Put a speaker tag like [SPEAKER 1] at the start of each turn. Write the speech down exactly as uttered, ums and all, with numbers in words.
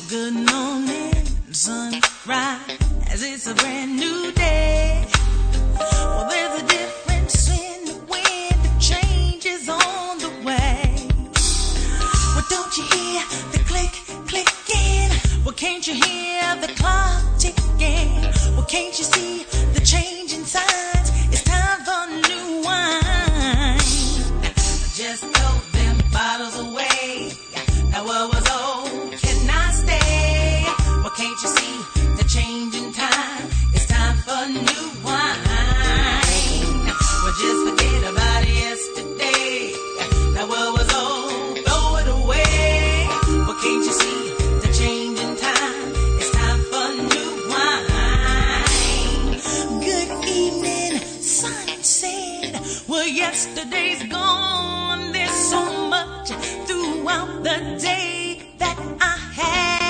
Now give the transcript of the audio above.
[SPEAKER 1] Good morning, sunrise, it's a brand new day. Well, there's a difference in the wind, the change is on the way. Well, don't you hear the click, clicking? Well, can't you hear the clock ticking? Well, can't you see the changing signs? It's time for new wine. Just throw them bottles away. Now what was